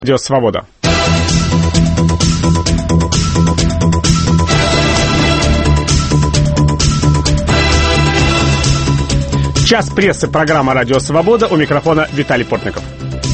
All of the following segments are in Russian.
Радио Свобода. Час прессы, программа «Радио Свобода». У микрофона Виталий Портников.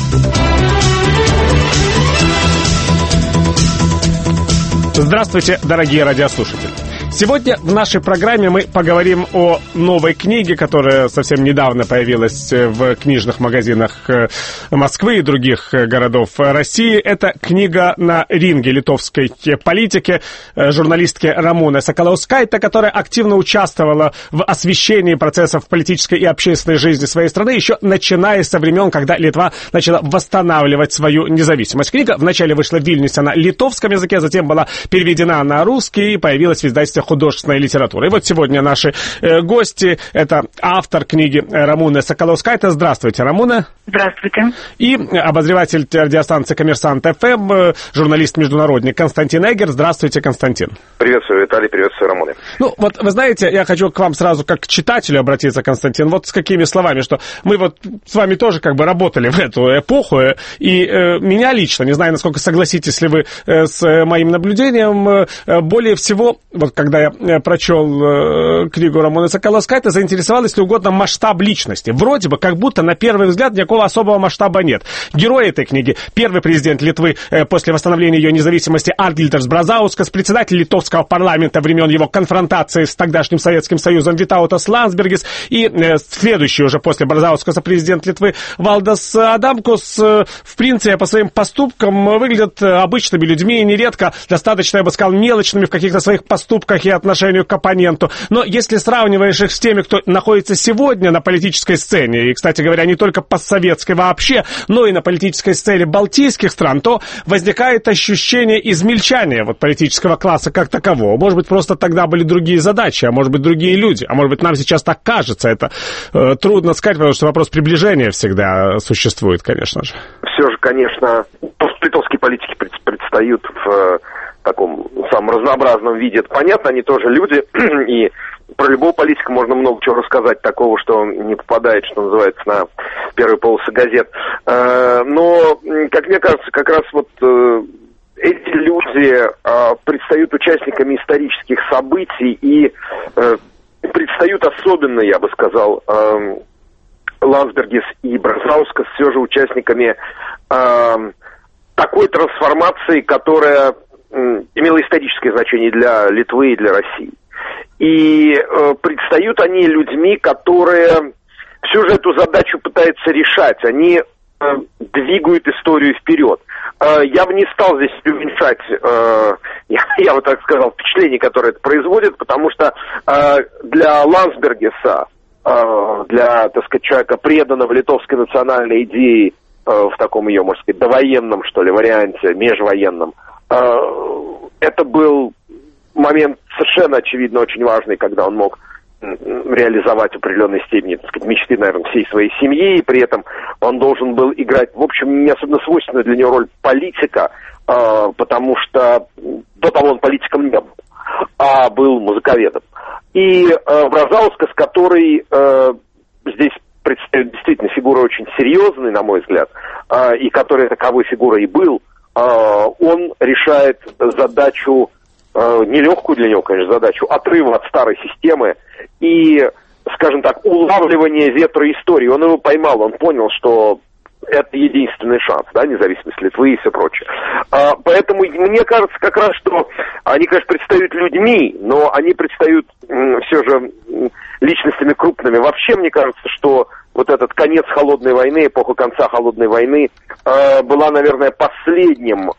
Здравствуйте, дорогие радиослушатели. Сегодня в нашей программе мы поговорим о новой книге, которая совсем недавно появилась в книжных магазинах Москвы и других городов России. Это книга «На ринге литовской политики» журналистки Рамуны Сакалаускайте, которая активно участвовала в освещении процессов политической и общественной жизни своей страны, еще начиная со времен, когда Литва начала восстанавливать свою независимость. Книга вначале вышла в Вильнюсе на литовском языке, затем была переведена на русский и появилась в издательстве «Художественная литература». И вот сегодня наши гости — это автор книги Рамуна Сакалаускайте. Здравствуйте, Рамуна. Здравствуйте. И обозреватель радиостанции «Коммерсант ФМ», журналист-международник Константин Эггер. Здравствуйте, Константин. Приветствую, Виталий, приветствую, Рамуна. Ну, вот вы знаете, я хочу к вам сразу как к читателю обратиться, Константин, вот с какими словами, что мы вот с вами тоже как бы работали в эту эпоху, и меня лично, не знаю, насколько согласитесь ли вы с моим наблюдением, более всего, вот когда я прочел книгу Рамуны Сакалаускайте, заинтересовал, если угодно, масштаб личности. Вроде бы, как будто на первый взгляд никакого особого масштаба нет. Герой этой книги — первый президент Литвы после восстановления ее независимости Аргилдас Бразаускас, председатель литовского парламента времен его конфронтации с тогдашним Советским Союзом Витаутас Ландсбергис, и следующий уже после Бразаускаса президент Литвы Валдас Адамкус, в принципе, по своим поступкам выглядят обычными людьми, нередко достаточно, я бы сказал, мелочными в каких-то своих поступках и отношению к оппоненту. Но если сравниваешь их с теми, кто находится сегодня на политической сцене, и, кстати говоря, не только постсоветской вообще, но и на политической сцене балтийских стран, то возникает ощущение измельчания вот политического класса как такового. Может быть, просто тогда были другие задачи, а может быть, другие люди, а может быть, нам сейчас так кажется. Это трудно сказать, потому что вопрос приближения всегда существует, конечно же. Все же, конечно, литовские политики предстают в таком самом разнообразном виде. Это понятно, они тоже люди, и про любого политика можно много чего рассказать такого, что не попадает, что называется, на первые полосы газет. Но, как мне кажется, как раз вот эти люди предстают участниками исторических событий и предстают особенно, я бы сказал, Ландсбергис и Бразаускас все же участниками такой трансформации, которая имела историческое значение для Литвы и для России. И предстают они людьми, которые всю же эту задачу пытаются решать. Они двигают историю вперед. Я бы не стал здесь преуменьшать, я бы так сказал, впечатление, которое это производит, потому что для Ландсбергиса, для, так сказать, человека, преданного литовской национальной идее в таком ее, можно сказать, довоенном, что ли, варианте, межвоенном, это был момент совершенно очевидно очень важный, когда он мог реализовать в определенной степени, так сказать, мечты, наверное, всей своей семьи, и при этом он должен был играть, в общем, не особенно свойственную для него роль политика, потому что до того он политиком не был, а был музыковедом. И Бразаускас, который здесь представляет действительно фигуру очень серьезной, на мой взгляд, и который таковой фигурой и был, он решает задачу, нелегкую для него, конечно, задачу отрыва от старой системы и, скажем так, улавливания ветра истории. Он его поймал, он понял, что это единственный шанс, да, независимость Литвы и все прочее. Поэтому мне кажется как раз, что они, конечно, предстают людьми, но они предстают все же личностями крупными. Вообще, мне кажется, что вот этот конец холодной войны, эпоха конца холодной войны была, наверное, последним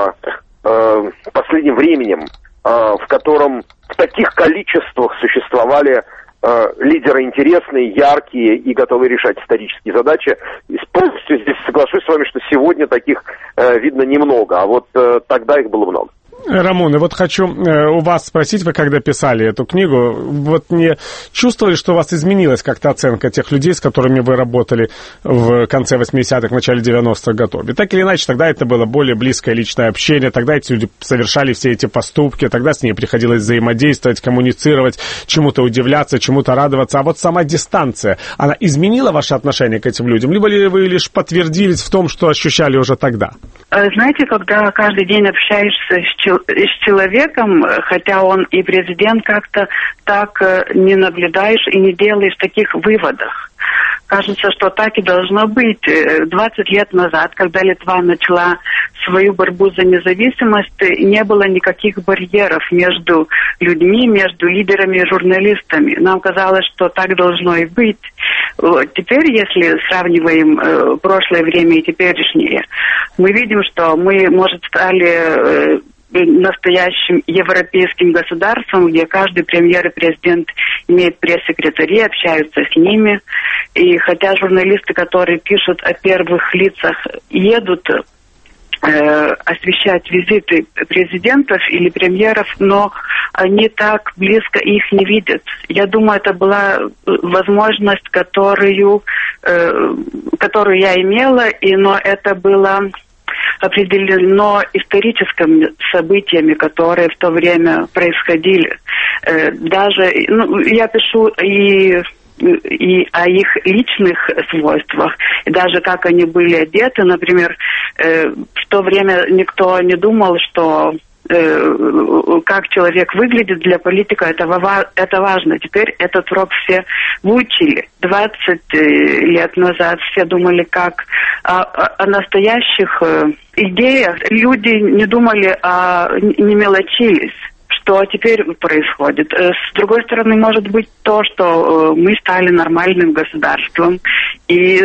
временем, в котором в таких количествах существовали лидеры интересные, яркие и готовые решать исторические задачи. И полностью здесь соглашусь с вами, что сегодня таких видно немного, а вот тогда их было много. Рамон, и вот хочу у вас спросить, вы когда писали эту книгу, вот не чувствовали, что у вас изменилась как-то оценка тех людей, с которыми вы работали в конце 80-х, начале 90-х годов? И так или иначе, тогда это было более близкое личное общение, тогда эти люди совершали все эти поступки, тогда с ними приходилось взаимодействовать, коммуницировать, чему-то удивляться, чему-то радоваться. А вот сама дистанция, она изменила ваше отношение к этим людям? Либо ли вы лишь подтвердились в том, что ощущали уже тогда? Знаете, когда каждый день общаешься с человеком, хотя он и президент, как-то так не наблюдаешь и не делаешь таких выводов. Кажется, что так и должно быть. 20 лет назад, когда Литва начала свою борьбу за независимость, не было никаких барьеров между людьми, между лидерами и журналистами. Нам казалось, что так должно и быть. Теперь, если сравниваем прошлое время и теперешнее, мы видим, что мы, может, стали настоящим европейским государством, где каждый премьер и президент имеет пресс-секретарей, общаются с ними. И хотя журналисты, которые пишут о первых лицах, едут освещать визиты президентов или премьеров, но они так близко их не видят. Я думаю, это была возможность, которую я имела, но это было определено историческими событиями, которые в то время происходили. Даже, я пишу и о их личных свойствах, и даже как они были одеты. Например, в то время никто не думал, что как человек выглядит для политика, это важно. Теперь этот урок все выучили. 20 лет назад все думали как о настоящих идеях. Люди не думали, не мелочились. Что теперь происходит? С другой стороны, может быть то, что мы стали нормальным государством и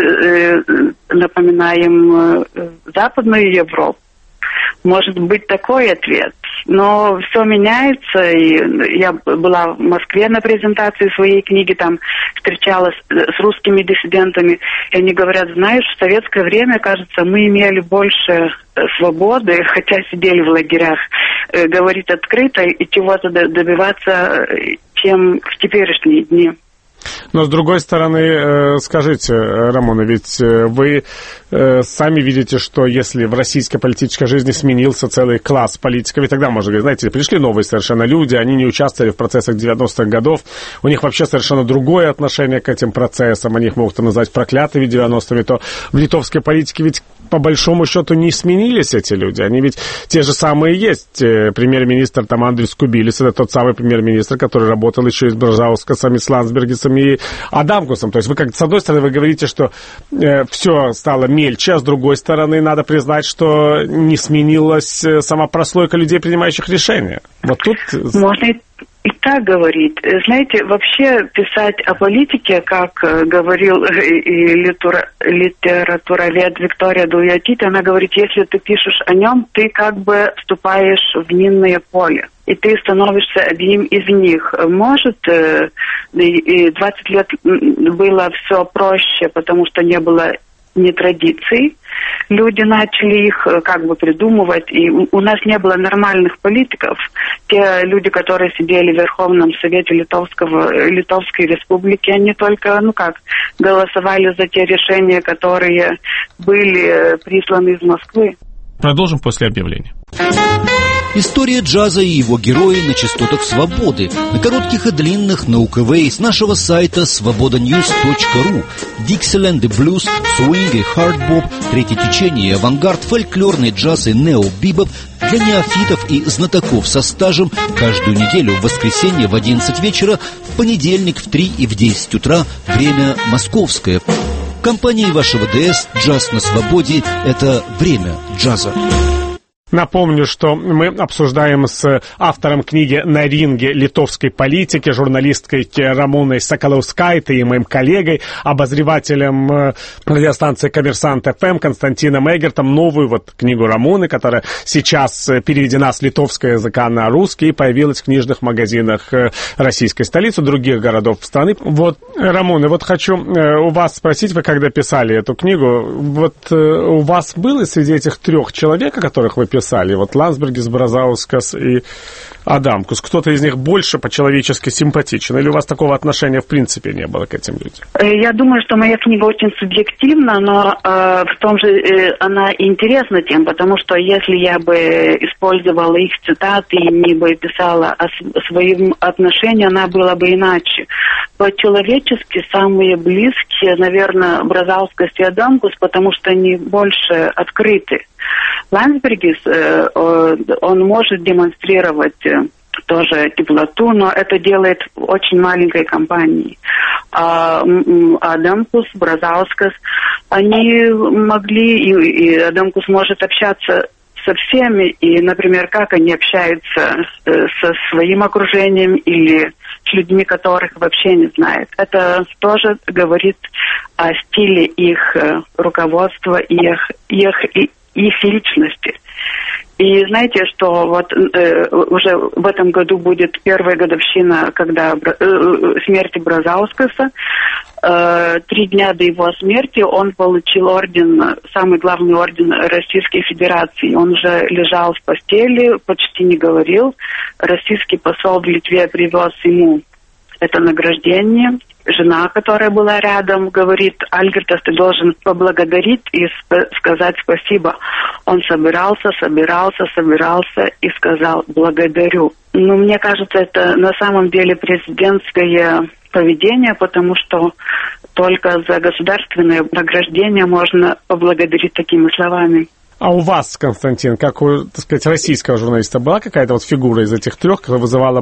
напоминаем Западную Европу. Может быть такой ответ. Но все меняется, и я была в Москве на презентации своей книги, там встречалась с русскими диссидентами, и они говорят, знаешь, в советское время, кажется, мы имели больше свободы, хотя сидели в лагерях, говорить открыто и чего-то добиваться, чем в теперешние дни. Но, с другой стороны, скажите, Рамона, ведь вы сами видите, что если в российской политической жизни сменился целый класс политиков, и тогда, можно говорить, знаете, пришли новые совершенно люди, они не участвовали в процессах 90-х годов, у них вообще совершенно другое отношение к этим процессам, они их могут назвать проклятыми 90-ми, то в литовской политике ведь по большому счету не сменились эти люди, они ведь те же самые есть. Премьер-министр там Андрис Кубилис, это тот самый премьер-министр, который работал еще и с Бражаускасом, и с Ландсбергисом, и Адамкусом. То есть вы, как с одной стороны, вы говорите, что все стало мельче, а с другой стороны, надо признать, что не сменилась сама прослойка людей, принимающих решения. Вот тут... Можно и так говорить. Знаете, вообще писать о политике, как говорил и литературовед Виктория Дуятити, она говорит, если ты пишешь о нем, ты как бы вступаешь в минное поле. И ты становишься одним из них. Может, 20 лет было все проще, потому что не было ни традиций. Люди начали их как бы придумывать, и у нас не было нормальных политиков. Те люди, которые сидели в Верховном Совете Литовской Республики, они только, голосовали за те решения, которые были присланы из Москвы. Продолжим после объявления. История джаза и его герои на частотах свободы, на коротких и длинных, на УКВ и с нашего сайта svobodanews.ru. Dixieland и блюз, свинг и хардбоп, третье течение и авангард, фольклорный джаз и нео-бибоп для неофитов и знатоков со стажем каждую неделю в воскресенье в 11 вечера, в понедельник в 3 и в 10 утра, время московское. В компании вашего ДС «Джаз на свободе» — это время джаза. Напомню, что мы обсуждаем с автором книги «На ринге литовской политики», журналисткой Рамоной Соколовскайтой и моим коллегой, обозревателем радиостанции «Коммерсант ФМ» Константином Эгертом, новую книгу Рамоны, которая сейчас переведена с литовского языка на русский и появилась в книжных магазинах российской столицы, других городов страны. Рамона, хочу у вас спросить, вы когда писали эту книгу, у вас было среди этих 3 человек, о которых вы писали, описали. Вот Ландсбергис, Бразаускас и Адамкус. Кто-то из них больше по-человечески симпатичен? Или у вас такого отношения в принципе не было к этим людям? Я думаю, что моя книга очень субъективна, но в том же она интересна тем, потому что если я бы использовала их цитаты и не бы писала о своем отношении, она была бы иначе. По-человечески самые близкие, наверное, Бразаускас и Адамкус, потому что они больше открыты. Ландсбергис, он может демонстрировать тоже теплоту, но это делает в очень маленькой компании. Адамкус, Бразаускас, они могли, и Адамкус может общаться со всеми, и, например, как они общаются со своим окружением или с людьми, которых вообще не знают. Это тоже говорит о стиле их руководства и их личности. И знаете, что вот уже в этом году будет первая годовщина, когда смерти Бразаускаса. 3 дня до его смерти он получил орден, самый главный орден Российской Федерации. Он уже лежал в постели, почти не говорил. Российский посол в Литве привез ему это награждение. Жена, которая была рядом, говорит: Альгирдас, ты должен поблагодарить и сказать спасибо. Он собирался и сказал: благодарю. Ну, мне кажется, это на самом деле президентское поведение, потому что только за государственное награждение можно поблагодарить такими словами. А у вас, Константин, как у, так сказать, российского журналиста, была какая-то вот фигура из этих 3, которая вызывала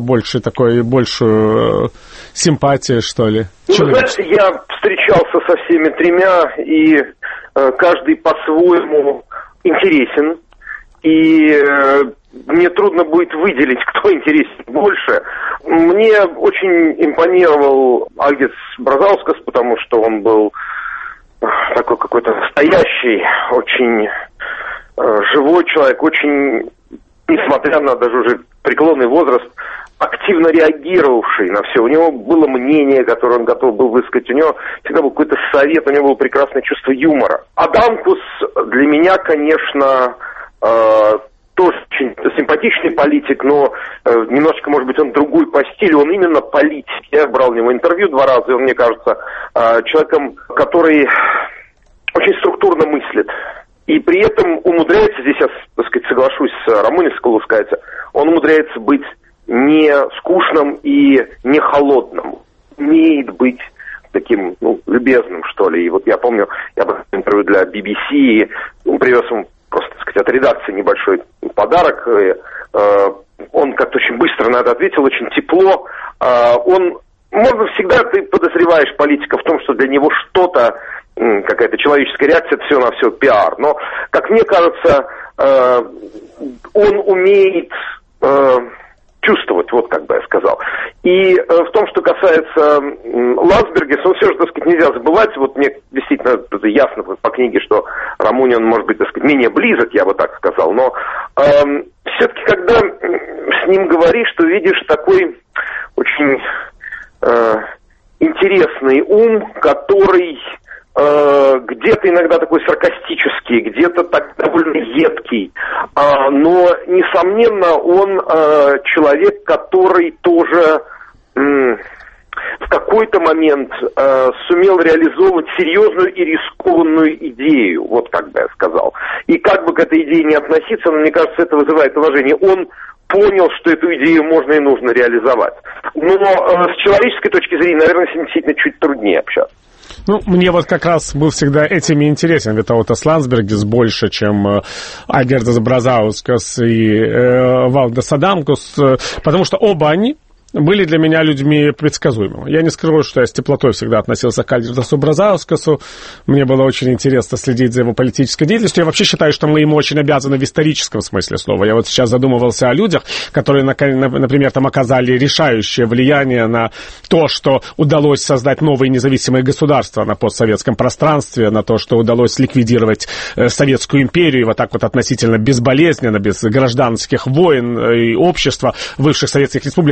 большую симпатию, что ли? Ну, знаете, я встречался со всеми 3, и каждый по-своему интересен. И мне трудно будет выделить, кто интересен больше. Мне очень импонировал Альгирдас Бразаускас, потому что он был такой какой-то настоящий, очень живой человек, очень, несмотря на даже уже преклонный возраст, активно реагировавший на все. У него было мнение, которое он готов был высказать, у него всегда был какой-то совет, у него было прекрасное чувство юмора. Адамкус для меня, конечно, тоже очень симпатичный политик, но немножечко, может быть, он другой по стилю, он именно политик. Я брал у него интервью 2 раза, и он, мне кажется, человеком, который очень структурно мыслит. И при этом умудряется, здесь я, так сказать, соглашусь с Рамунис Скулускайте, он умудряется быть не скучным и не холодным. Умеет быть таким, любезным, что ли. И вот я помню, я брал интервью для BBC, и привез ему просто, так сказать, от редакции небольшой подарок. Он как-то очень быстро на это ответил, очень тепло. Можно всегда, ты подозреваешь политика в том, что для него что-то, какая-то человеческая реакция, это все на все пиар. Но, как мне кажется, он умеет чувствовать, вот как бы я сказал. И в том, что касается Ландсбергиса, он все же, так сказать, нельзя забывать. Вот мне действительно это ясно по книге, что Рамунин, может быть, так сказать, менее близок, я бы так сказал. Но все-таки, когда с ним говоришь, то видишь такой очень интересный ум, который где-то иногда такой саркастический, где-то так довольно едкий, но, несомненно, он человек, который тоже в какой-то момент сумел реализовывать серьезную и рискованную идею, вот как бы я сказал. И как бы к этой идее не относиться, но, мне кажется, это вызывает уважение. Он понял, что эту идею можно и нужно реализовать. Но с человеческой точки зрения, наверное, с ним действительно чуть труднее общаться. Ну, мне вот как раз был всегда этими интересен Витаутас Ландсбергис больше, чем Альгирдас Бразаускас и Валдас Адамкус, потому что оба они были для меня людьми предсказуемыми. Я не скрою, что я с теплотой всегда относился к Альгирдасу Бразаускасу. Мне было очень интересно следить за его политической деятельностью. Я вообще считаю, что мы ему очень обязаны в историческом смысле слова. Я вот сейчас задумывался о людях, которые, например, там оказали решающее влияние на то, что удалось создать новые независимые государства на постсоветском пространстве, на то, что удалось ликвидировать Советскую империю, вот так вот относительно безболезненно, без гражданских войн, и общество в бывших советских республиках поняли,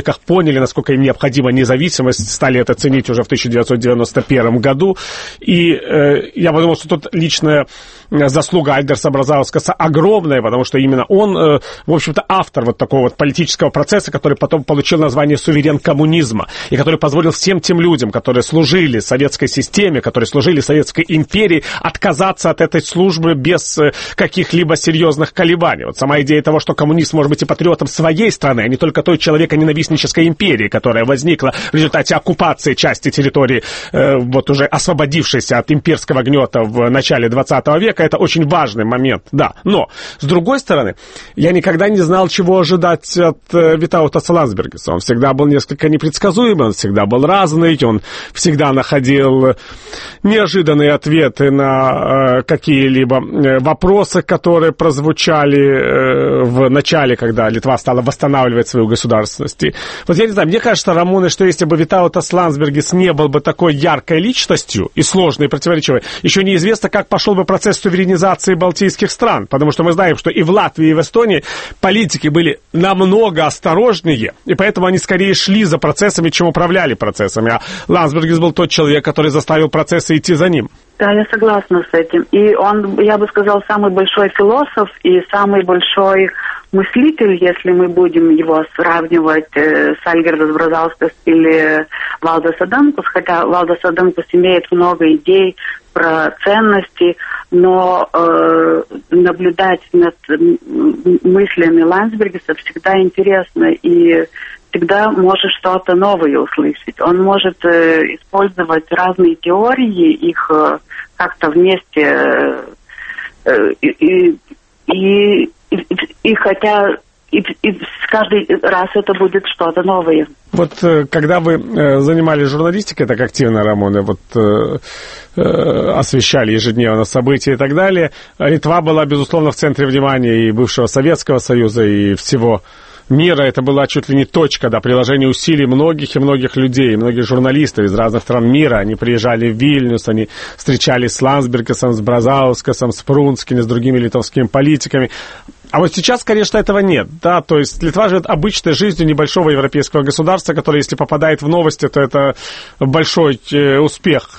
поняли, насколько им необходима независимость, стали это ценить уже в 1991 году. И я подумал, что тут личная заслуга Альгерса Бразаускаса огромная, потому что именно он, в общем-то, автор вот такого вот политического процесса, который потом получил название «суверен коммунизма», и который позволил всем тем людям, которые служили советской системе, которые служили Советской империи, отказаться от этой службы без каких-либо серьезных колебаний. Вот сама идея того, что коммунист может быть и патриотом своей страны, а не только той человеконенавистнической империи, которая возникла в результате оккупации части территории, вот уже освободившейся от имперского гнета в начале 20 века, это очень важный момент, да. Но, с другой стороны, я никогда не знал, чего ожидать от Витаутаса Ландсбергиса. Он всегда был несколько непредсказуемый, он всегда был разный, он всегда находил неожиданные ответы на какие-либо вопросы, которые прозвучали в начале, когда Литва стала восстанавливать свою государственность. И вот я не знаю, мне кажется, Рамоне, что если бы Витаутас Ландсбергис не был бы такой яркой личностью и сложной, и противоречивой, еще неизвестно, как пошел бы процесс суверенизации балтийских стран, потому что мы знаем, что и в Латвии, и в Эстонии политики были намного осторожнее, и поэтому они скорее шли за процессами, чем управляли процессами, а Ландсбергис был тот человек, который заставил процессы идти за ним. Да, я согласна с этим. И он, я бы сказал, самый большой философ и самый большой мыслитель, если мы будем его сравнивать с Альгердас Бразаускас или Валдас Адамкус, хотя Валдас Адамкус имеет много идей про ценности, но наблюдать над мыслями Ландсбергиса всегда интересно, и всегда можешь что-то новое услышать. Он может использовать разные теории, их как-то вместе и хотя и каждый раз это будет что-то новое. Вот когда вы занимались журналистикой так активно, Рамоне, вот освещали ежедневно события и так далее, Литва была, безусловно, в центре внимания и бывшего Советского Союза, и всего мира. Это была чуть ли не точка, да, приложения усилий многих и многих людей, многих журналистов из разных стран мира. Они приезжали в Вильнюс, они встречались с Ландсбергисом, с Бразаускасом, с Прунским, с другими литовскими политиками. А вот сейчас, конечно, этого нет, да, то есть Литва живет обычной жизнью небольшого европейского государства, которое, если попадает в новости, то это большой успех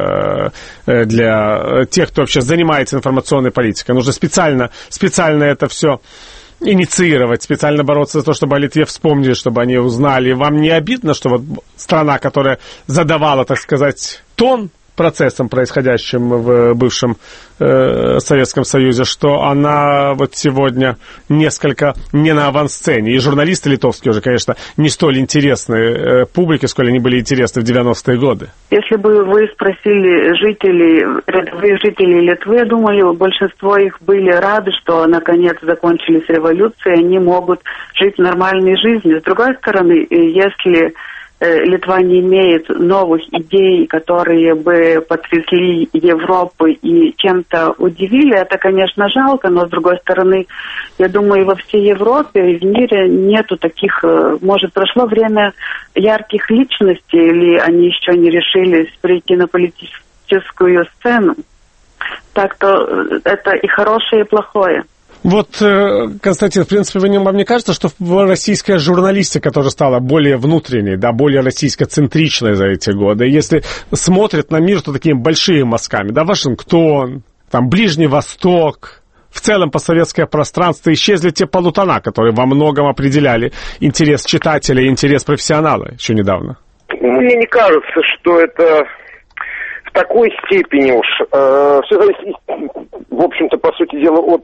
для тех, кто вообще занимается информационной политикой. Нужно специально это все инициировать, специально бороться за то, чтобы о Литве вспомнили, чтобы они узнали. Вам не обидно, что вот страна, которая задавала, так сказать, тон процессам, происходящим в бывшем Советском Союзе, что она вот сегодня несколько не на авансцене. И журналисты литовские уже, конечно, не столь интересны публике, сколь они были интересны в 90-е годы. Если бы вы спросили рядовых жителей Литвы, я думаю, большинство их были рады, что наконец закончились революции, они могут жить нормальной жизнью. С другой стороны, если Литва не имеет новых идей, которые бы потрясли Европу и чем-то удивили, это, конечно, жалко, но, с другой стороны, я думаю, во всей Европе и в мире нету таких, может, прошло время ярких личностей, или они еще не решились прийти на политическую сцену. Так-то это и хорошее, и плохое. Вот, Константин, в принципе, вам не кажется, что российская журналистика тоже стала более внутренней, да, более российско-центричной за эти годы? Если смотрят на мир, то такими большими мазками, да, Вашингтон, там, Ближний Восток, в целом постсоветское пространство, исчезли те полутона, которые во многом определяли интерес читателя и интерес профессионала еще недавно. Мне не кажется, что это в такой степени уж. Все зависит, в общем-то, по сути дела, от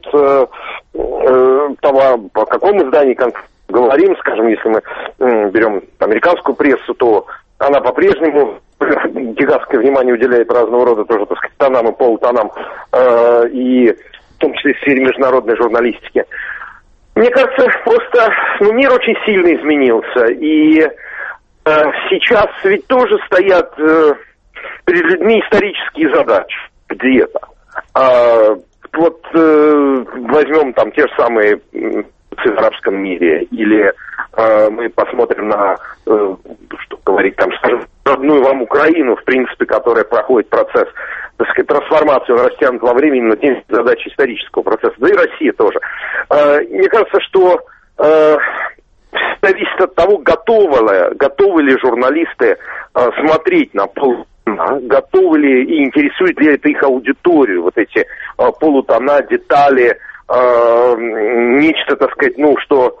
того, о каком издании говорим. Скажем, если мы берем американскую прессу, то она по-прежнему гигантское внимание уделяет разного рода тоже, так сказать, тонам и полутонам, и в том числе в сфере международной журналистики. Мне кажется, просто мир очень сильно изменился, и сейчас ведь тоже стоят перед людьми исторические задачи. Где это? Вот возьмем там те же самые в арабском мире, или мы посмотрим на, что говорить, там, скажем, родную вам Украину, в принципе, которая проходит процесс, так сказать, трансформации, он растянут во времени, но тем задачи исторического процесса, да и Россия тоже. Мне кажется, что зависит от того, готовы ли журналисты смотреть на полутона, готовы ли и интересует ли это их аудиторию, вот эти полутона, детали, нечто, так сказать, что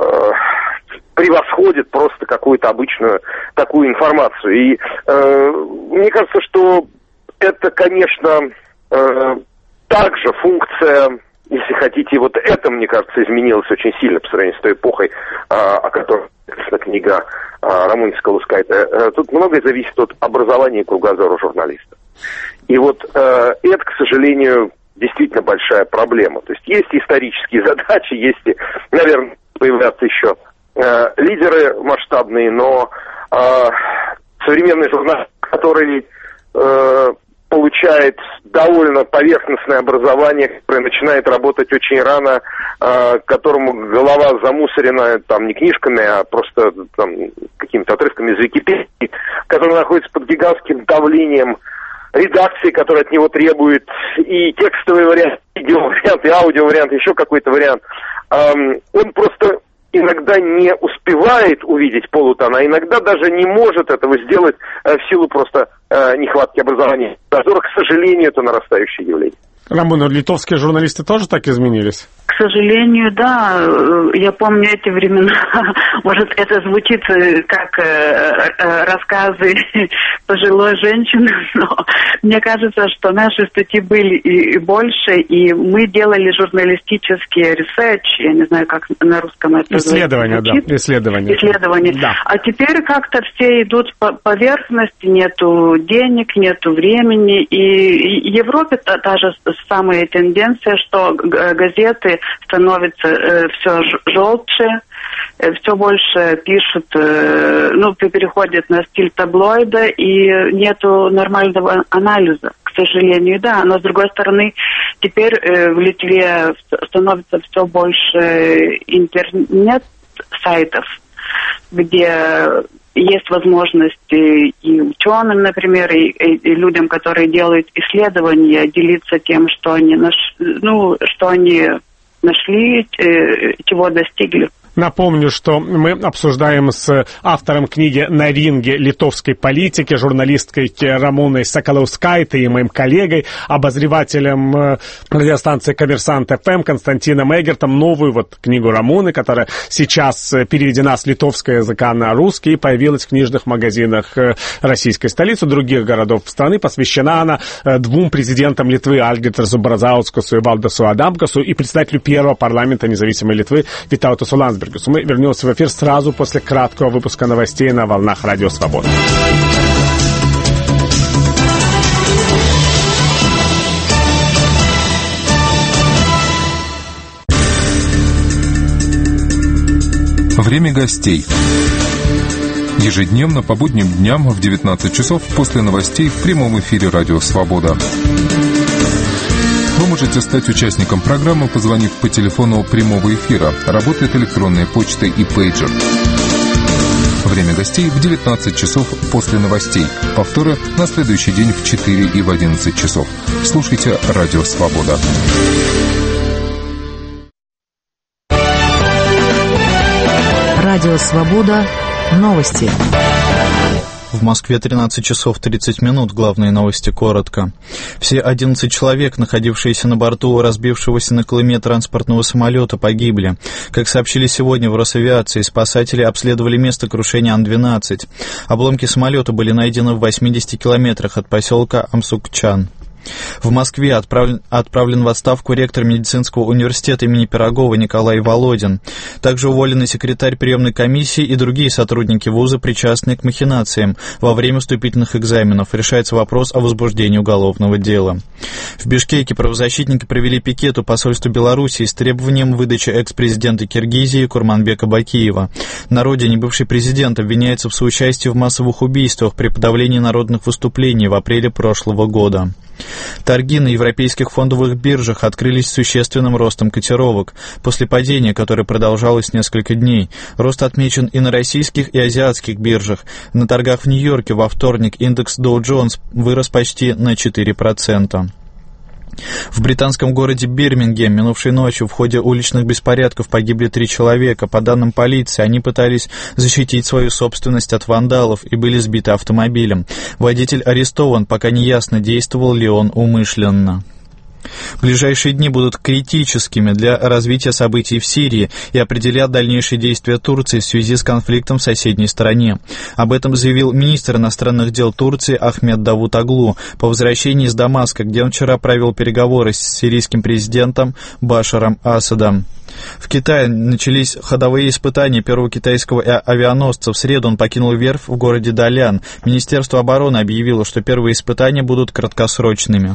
превосходит просто какую-то обычную такую информацию. И мне кажется, что это, конечно, также функция, если хотите, вот это, мне кажется, изменилось очень сильно по сравнению с той эпохой, о которой написана книга Рамунис Калускайте. Тут многое зависит от образования и кругозора журналиста. И вот это, к сожалению, действительно большая проблема. То есть исторические задачи, есть, наверное, появляться еще лидеры масштабные, но современный журналист, который получает довольно поверхностное образование, которое начинает работать очень рано, которому голова замусорена там не книжками, а просто там какими-то отрывками из Википедии, который находится под гигантским давлением редакции, которая от него требует и текстовый вариант, и видеовариант, и аудиовариант, еще какой-то вариант. Он просто иногда не успевает увидеть полутона, а иногда даже не может этого сделать в силу просто нехватки образования. К сожалению, это нарастающее явление. Рамон, литовские журналисты тоже так изменились? К сожалению, да. Я помню эти времена. Может, это звучит как рассказы пожилой женщины, но мне кажется, что наши статьи были и больше, и мы делали журналистические ресерч, я не знаю, как на русском это исследования, да. Исследования. Да. А теперь как-то все идут по поверхности, нету денег, нету времени, и в Европе та же самая тенденция, что газеты становятся все желтше, все больше пишут, переходят на стиль таблоида, и нету нормального анализа, к сожалению, да. Но, с другой стороны, теперь в Литве становится все больше интернет-сайтов, где есть возможность и ученым, например, и людям, которые делают исследования, делиться тем, что они нашли, чего достигли. Напомню, что мы обсуждаем с автором книги «На ринге литовской политики», журналисткой Рамуной Сакалаускайте и моим коллегой, обозревателем радиостанции «Коммерсант ФМ» Константином Эгертом, новую книгу Рамуны, которая сейчас переведена с литовского языка на русский и появилась в книжных магазинах российской столицы, других городов страны. Посвящена она двум президентам Литвы, Альгирдасу Бразаускасу и Валдасу Адамкасу, и председателю первого парламента независимой Литвы Витаутасу Ландсбергису. Мы вернемся в эфир сразу после краткого выпуска новостей на волнах Радио Свобода. Время гостей. Ежедневно по будним дням в 19 часов после новостей в прямом эфире Радио Свобода. Вы можете стать участником программы, позвонив по телефону прямого эфира. Работает электронная почта и пейджер. Время гостей в 19 часов после новостей. Повторы на следующий день в 4 и в 11 часов. Слушайте Радио Свобода. Радио Свобода. Новости. В Москве 13 часов 30 минут. Главные новости коротко. Все 11 человек, находившиеся на борту разбившегося на Колыме транспортного самолета, погибли. Как сообщили сегодня в Росавиации, спасатели обследовали место крушения Ан-12. Обломки самолета были найдены в 80 километрах от поселка Амсукчан. В Москве отправлен в отставку ректор медицинского университета имени Пирогова Николай Володин. Также уволены секретарь приемной комиссии и другие сотрудники вуза, причастные к махинациям во время вступительных экзаменов. Решается вопрос о возбуждении уголовного дела. В Бишкеке правозащитники провели пикет у посольства Беларуси с требованием выдачи экс-президента Киргизии Курманбека Бакиева. На родине бывший президент обвиняется в соучастии в массовых убийствах при подавлении народных выступлений в апреле прошлого года. Торги на европейских фондовых биржах открылись с существенным ростом котировок. После падения, которое продолжалось несколько дней, рост отмечен и на российских и азиатских биржах. На торгах в Нью-Йорке во вторник индекс Dow Jones вырос почти на 4%. В британском городе Бирмингем минувшей ночью в ходе уличных беспорядков погибли 3 человека. По данным полиции, они пытались защитить свою собственность от вандалов и были сбиты автомобилем. Водитель арестован, пока не ясно, действовал ли он умышленно. Ближайшие дни будут критическими для развития событий в Сирии и определят дальнейшие действия Турции в связи с конфликтом в соседней стране. Об этом заявил министр иностранных дел Турции Ахмед Давутоглу по возвращении из Дамаска, где он вчера провел переговоры с сирийским президентом Башаром Асадом. В Китае начались ходовые испытания первого китайского авианосца. В среду он покинул верфь в городе Далян. Министерство обороны объявило, что первые испытания будут краткосрочными.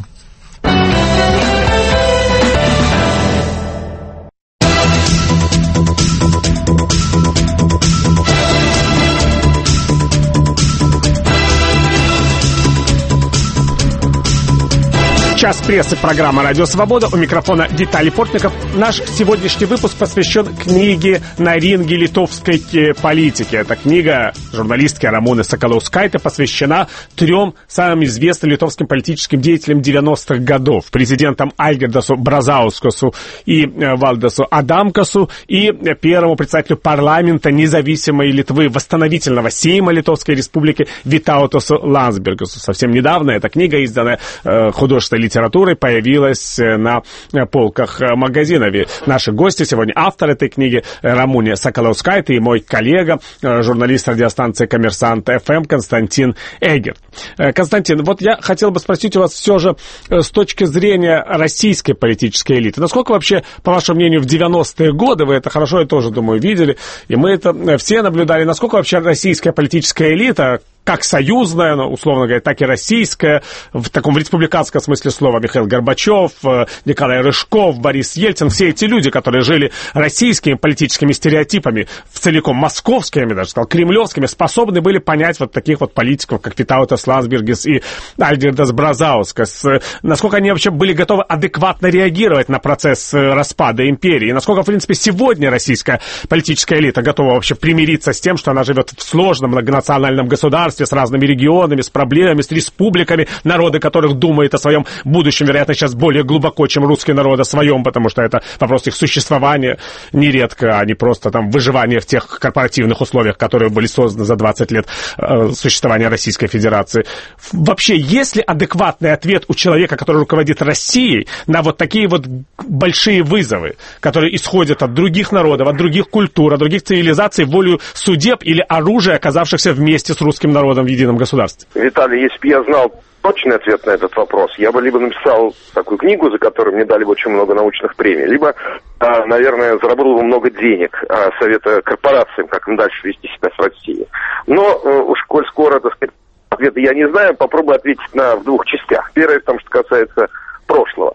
Час прессы, программа «Радио Свобода». У микрофона Виталий Портников. Наш сегодняшний выпуск посвящен книге «На ринге литовской политики». Эта книга журналистки Рамоны Сакалаускайте посвящена 3 самым известным литовским политическим деятелям 90-х годов. Президентам Альгирдасу Бразаускасу и Валдасу Адамкасу и первому председателю парламента независимой Литвы, восстановительного Сейма Литовской Республики Витаутасу Ландсбергасу. Совсем недавно эта книга, изданная художественной литературой, появилась на полках магазинов. И наши гости сегодня автор этой книги Рамуня Сакалаускайте и мой коллега, журналист радиостанции «Коммерсант ФМ» Константин Эгерт. Константин, вот я хотел бы спросить у вас все же с точки зрения российской политической элиты. Насколько вообще, по вашему мнению, в 90-е годы, вы это хорошо, я тоже, думаю, видели, и мы это все наблюдали, насколько вообще российская политическая элита, как союзная, условно говоря, так и российская, в таком республиканском смысле слова, Михаил Горбачев, Николай Рыжков, Борис Ельцин, все эти люди, которые жили российскими политическими стереотипами, целиком московскими, я даже сказал, кремлевскими, способны были понять вот таких вот политиков, как Витаутас Ландсбергас и Альгирдас Бразаускас, насколько они вообще были готовы адекватно реагировать на процесс распада империи, и насколько, в принципе, сегодня российская политическая элита готова вообще примириться с тем, что она живет в сложном многонациональном государстве, с разными регионами, с проблемами, с республиками, народы которых думают о своем будущем, вероятно, сейчас более глубоко, чем русский народ о своем, потому что это вопрос их существования нередко, а не просто там выживания в тех корпоративных условиях, которые были созданы за 20 лет существования Российской Федерации. Вообще, есть ли адекватный ответ у человека, который руководит Россией, на вот такие вот большие вызовы, которые исходят от других народов, от других культур, от других цивилизаций, волю судеб или оружия, оказавшихся вместе с русским народом в едином государстве? Виталий, если бы я знал точный ответ на этот вопрос, я бы либо написал такую книгу, за которую мне дали бы очень много научных премий, либо, наверное, заработал бы много денег, совета корпорациям, как им дальше вести себя с Россией. Но уж коль скоро, так сказать, ответа я не знаю, попробую ответить в 2 частях. Первое, в том, что касается прошлого.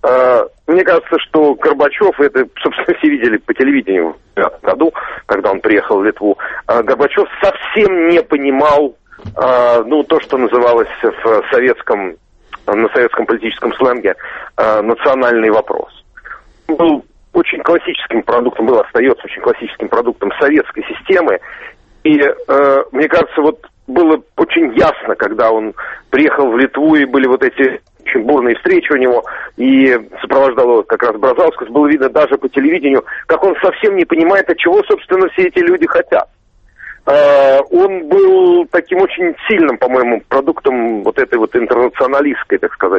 Мне кажется, что Горбачев, это, собственно, все видели по телевидению в 2009 году, когда он приехал в Литву, Горбачев совсем не понимал то, что называлось на советском политическом сленге национальный вопрос. Был очень классическим продуктом, остается очень классическим продуктом советской системы. И мне кажется, вот было очень ясно, когда он приехал в Литву, и были вот эти очень бурные встречи у него, и сопровождал его как раз Бразаускас, было видно даже по телевидению, как он совсем не понимает, от чего, собственно, все эти люди хотят. Он был таким очень сильным, по-моему, продуктом вот этой вот интернационалистской, так сказать,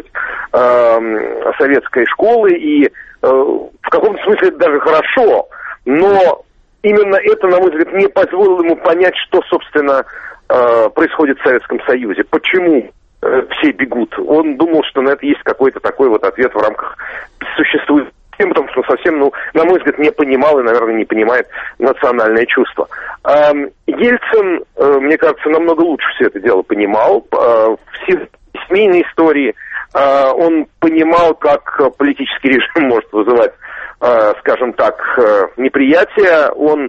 советской школы, и в каком-то смысле это даже хорошо, но именно это, на мой взгляд, не позволило ему понять, что, собственно, происходит в Советском Союзе, почему все бегут. Он думал, что на это есть какой-то такой вот ответ в рамках существующего, потому что совсем, на мой взгляд, не понимал и, наверное, не понимает национальное чувство. Ельцин, мне кажется, намного лучше все это дело понимал. Все семейные истории, он понимал, как политический режим может вызывать, скажем так, неприятие. Он,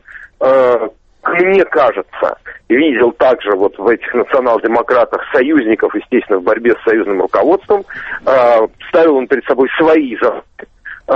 мне кажется, видел также вот в этих национал-демократах союзников, естественно, в борьбе с союзным руководством. Ставил он перед собой свои задачи.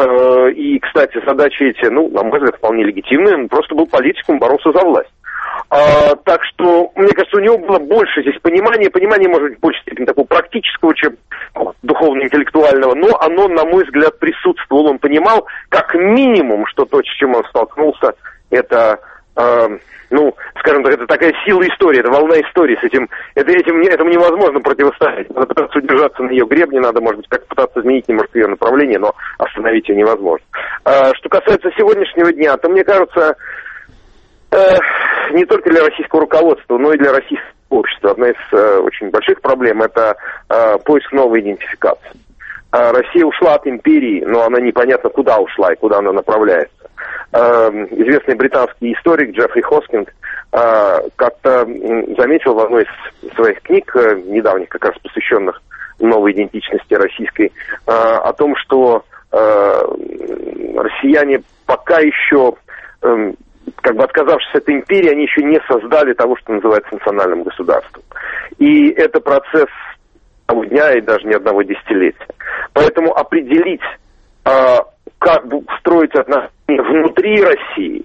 И, кстати, задачи эти, на мой взгляд, вполне легитимные. Он просто был политиком, боролся за власть. Так что, мне кажется, у него было больше здесь понимания, может быть, в большей степени такого практического, чем духовно-интеллектуального, но оно, на мой взгляд, присутствовало. Он понимал, как минимум, что то, с чем он столкнулся, это, скажем так, это такая сила истории, это волна истории. Этому невозможно противостоять. Надо пытаться удержаться на ее гребне, надо, может быть, как пытаться изменить немножко ее направление, но остановить ее невозможно. Что касается сегодняшнего дня, то, мне кажется, не только для российского руководства, но и для российского общества. Одна из очень больших проблем – это поиск новой идентификации. Россия ушла от империи, но она непонятно куда ушла и куда она направляется. Известный британский историк Джеффри Хоскинг как-то заметил в одной из своих книг, недавних как раз посвященных новой идентичности российской, о том, что россияне пока еще, как бы отказавшись от империи, они еще не создали того, что называется национальным государством. И это процесс одного дня и даже не одного десятилетия. Поэтому определить, как строить отношения внутри России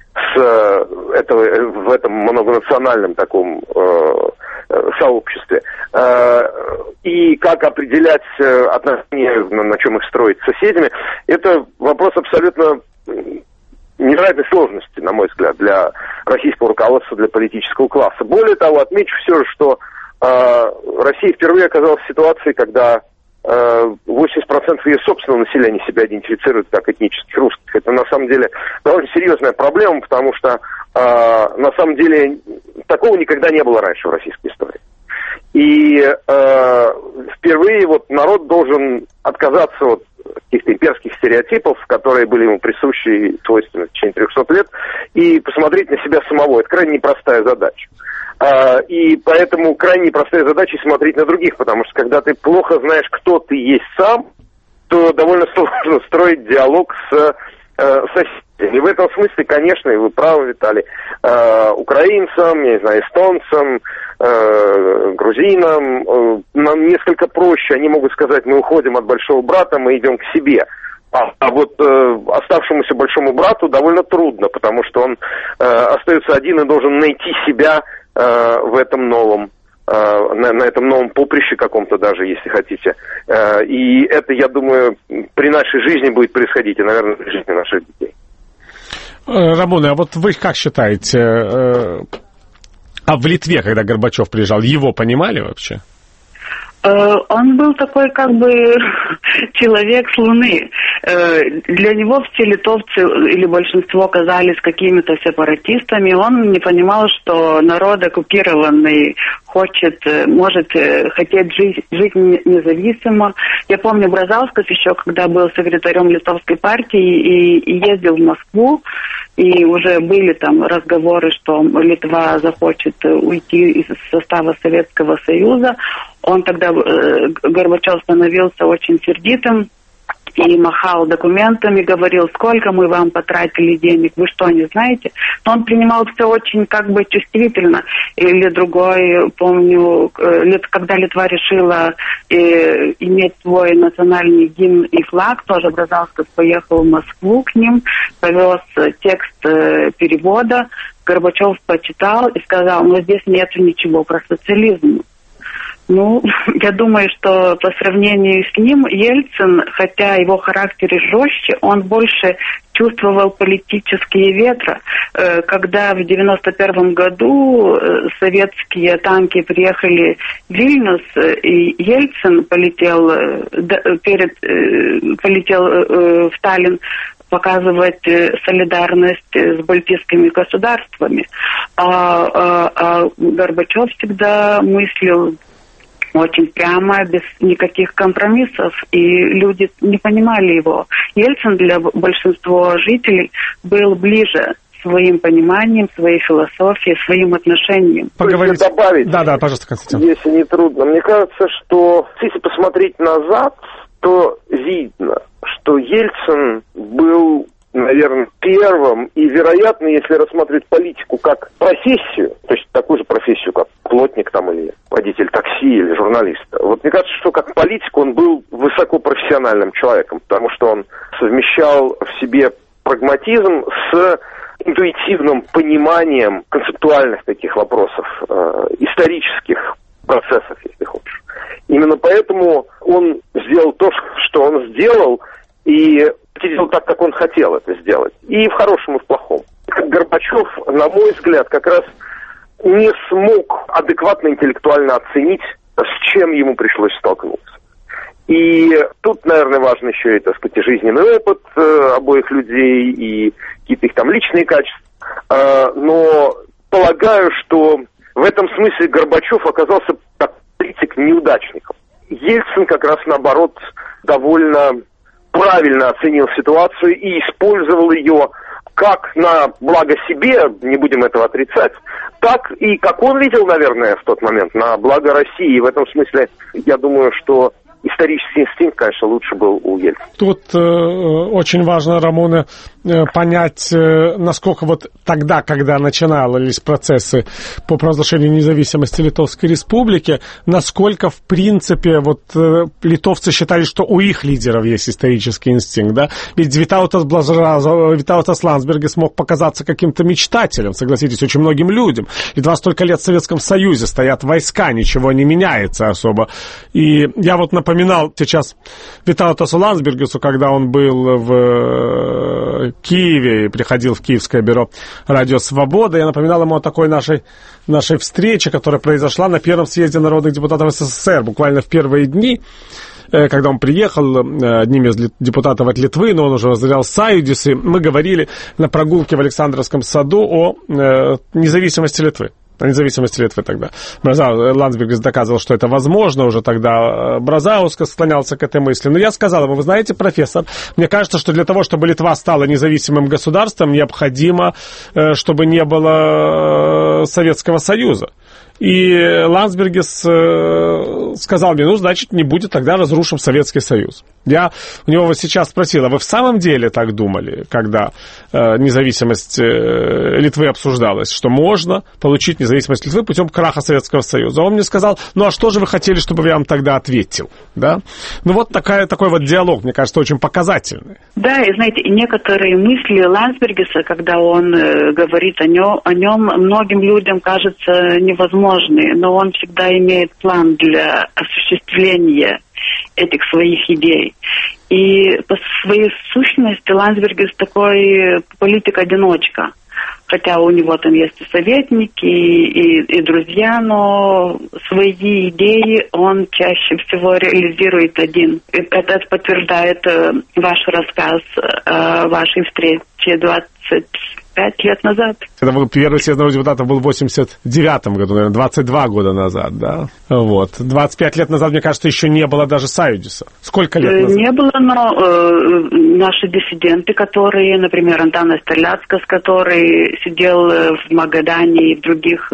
в этом многонациональном таком сообществе, и как определять отношения, на чем их строить с соседями, это вопрос абсолютно невероятной сложности, на мой взгляд, для российского руководства, для политического класса. Более того, отмечу все же, что Россия впервые оказалась в ситуации, когда 80% ее собственного населения себя идентифицирует как этнических русских. Это на самом деле довольно серьезная проблема, потому что на самом деле такого никогда не было раньше в российской истории. И впервые народ должен отказаться от каких-то имперских стереотипов, которые были ему присущи и свойственны в течение 300 лет, и посмотреть на себя самого. Это крайне непростая задача. И поэтому крайне непростая задача смотреть на других, потому что когда ты плохо знаешь, кто ты есть сам, то довольно сложно строить диалог с соседями. И в этом смысле, конечно, и вы правы, Виталий, украинцам, я не знаю, эстонцам, грузинам нам несколько проще. Они могут сказать: мы уходим от большого брата, мы идем к себе. А вот оставшемуся большому брату довольно трудно, потому что он остается один и должен найти себя в этом новом, на этом новом поприще каком-то даже, если хотите. И это, я думаю, при нашей жизни будет происходить, и, наверное, при жизни наших детей. Рамон, а вот вы как считаете, в Литве, когда Горбачев приезжал, его понимали вообще? Он был такой как бы человек с Луны. Для него все литовцы или большинство казались какими-то сепаратистами. Он не понимал, что народ оккупированный может хотеть жить независимо. Я помню, Бразаускас еще, когда был секретарем литовской партии и ездил в Москву, и уже были там разговоры, что Литва захочет уйти из состава Советского Союза. Он тогда, Горбачев, становился очень сердитым и махал документами, говорил: сколько мы вам потратили денег, вы что, не знаете? Но он принимал все очень как бы чувствительно. Или другой, помню, когда Литва решила иметь свой национальный гимн и флаг, тоже Бразаускас поехал в Москву к ним, повез текст перевода, Горбачев почитал и сказал: здесь нету ничего про социализм. Я думаю, что по сравнению с ним Ельцин, хотя его характер и жестче, он больше чувствовал политические ветра. Когда в 1991 году советские танки приехали в Вильнюс, и Ельцин полетел в Таллин показывать солидарность с балтийскими государствами. А Горбачев всегда мыслил очень прямо, без никаких компромиссов, и люди не понимали его. Ельцин для большинства жителей был ближе своим пониманием, своей философией, своим отношением. Поговорить. Добавить, да, пожалуйста, Константин. Если не трудно. Мне кажется, что если посмотреть назад, то видно, что Ельцин был, наверное, первым, и, вероятно, если рассматривать политику как профессию, то есть такую же профессию, как плотник там, или водитель такси, или журналист. Вот мне кажется, что как политик он был высокопрофессиональным человеком, потому что он совмещал в себе прагматизм с интуитивным пониманием концептуальных таких вопросов, исторических процессов, если хочешь. Именно поэтому он сделал то, что он сделал, и сделал так, как он хотел это сделать. И в хорошем, и в плохом. Горбачев, на мой взгляд, как раз не смог адекватно интеллектуально оценить, с чем ему пришлось столкнуться. И тут, наверное, важно еще и, так сказать, и жизненный опыт обоих людей, и какие-то их там личные качества. Но полагаю, что в этом смысле Горбачев оказался политик-неудачником. Ельцин как раз, наоборот, довольно правильно оценил ситуацию и использовал ее как на благо себе, не будем этого отрицать, так и, как он видел, наверное, в тот момент, на благо России. И в этом смысле, я думаю, что исторический инстинкт, конечно, лучше был у Ельцина. Тут очень важно, Рамона, понять, насколько вот тогда, когда начинались процессы по провозглашению независимости Литовской Республики, насколько, в принципе, вот литовцы считали, что у их лидеров есть исторический инстинкт, да? Ведь Витаутас Ландсбергис мог показаться каким-то мечтателем, согласитесь, очень многим людям. И 20 столько лет в Советском Союзе стоят войска, ничего не меняется особо. И я вот напоминал сейчас Витаутасу Ландсбергису, когда он был в Киеве и приходил в Киевское бюро «Радио Свобода». Я напоминал ему о такой нашей встрече, которая произошла на первом съезде народных депутатов СССР, буквально в первые дни, когда он приехал одним из депутатов от Литвы, но он уже возглавлял Союз, и мы говорили на прогулке в Александровском саду о независимости Литвы. О независимости Литвы тогда. Ландсбергис доказывал, что это возможно, уже тогда Бразаускас склонялся к этой мысли. Но я сказал ему: вы знаете, профессор, мне кажется, что для того, чтобы Литва стала независимым государством, необходимо, чтобы не было Советского Союза. И Ландсбергис сказал мне: ну, значит, не будет, тогда разрушим Советский Союз. Я у него вот сейчас спросил: а вы в самом деле так думали, когда независимость Литвы обсуждалась, что можно получить независимость Литвы путем краха Советского Союза? Он мне сказал: ну, а что же вы хотели, чтобы я вам тогда ответил? Да? Ну, вот такой вот диалог, мне кажется, очень показательный. Да, и знаете, и некоторые мысли Ландсбергиса, когда он говорит о нем, многим людям кажется невозможны, но он всегда имеет план для осуществления этих своих идей. И по своей сущности Ландсбергис такой политик-одиночка. Хотя у него там есть и советники, и друзья, но свои идеи он чаще всего реализует один. Это подтверждает ваш рассказ о вашей встрече 25 лет назад. Это был первый съезд народных депутатов, был в 89-м году, наверное, 22 года назад, да? Вот. 25 лет назад, мне кажется, еще не было даже Союза. Сколько лет назад? Не было, но наши диссиденты, которые, например, Антанас Терляцкас, который сидел в Магадане и в других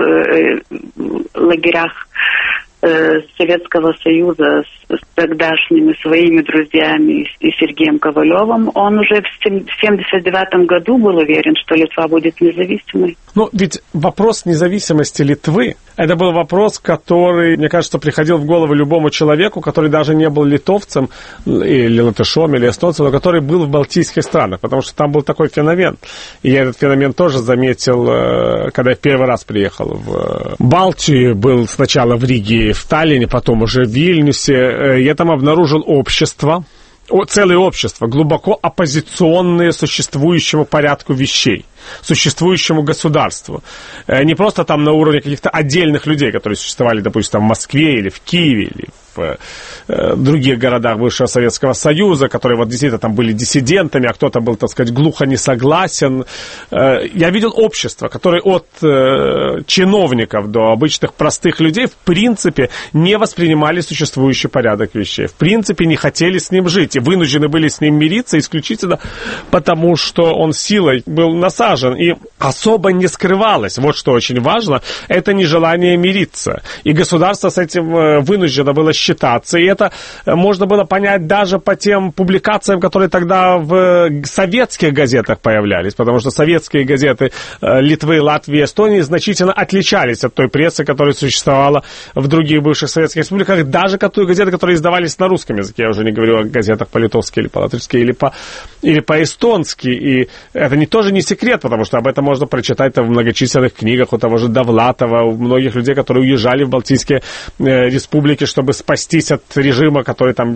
лагерях Советского Союза с тогдашними своими друзьями и Сергеем Ковалевым, он уже в 1979 году был уверен, что Литва будет независимой. Ну, ведь вопрос независимости Литвы, это был вопрос, который, мне кажется, приходил в голову любому человеку, который даже не был литовцем, или латышом, или эстонцем, но который был в балтийских странах, потому что там был такой феномен. И я этот феномен тоже заметил, когда я в первый раз приехал в Балтию, был сначала в Риге, в Таллине, потом уже в Вильнюсе. Я там обнаружил общество, целое общество, глубоко оппозиционное существующему порядку вещей, существующему государству. Не просто там на уровне каких-то отдельных людей, которые существовали, допустим, в Москве или в Киеве, или в других городах бывшего Советского Союза, которые вот действительно там были диссидентами, а кто-то был, так сказать, глухо не согласен. Я видел общество, которое от чиновников до обычных простых людей в принципе не воспринимали существующий порядок вещей, в принципе не хотели с ним жить и вынуждены были с ним мириться исключительно потому, что он силой был насажен. И особо не скрывалось, вот что очень важно, это нежелание мириться. И государство с этим вынуждено было считаться. И это можно было понять даже по тем публикациям, которые тогда в советских газетах появлялись. Потому что советские газеты Литвы, Латвии, Эстонии значительно отличались от той прессы, которая существовала в других бывших советских республиках. Даже газеты, которые издавались на русском языке. Я уже не говорю о газетах по-литовски или по-латышски, или по-эстонски. И это тоже не секрет, нет, потому что об этом можно прочитать в многочисленных книгах у того же Довлатова, у многих людей, которые уезжали в Балтийские республики, чтобы спастись от режима, который там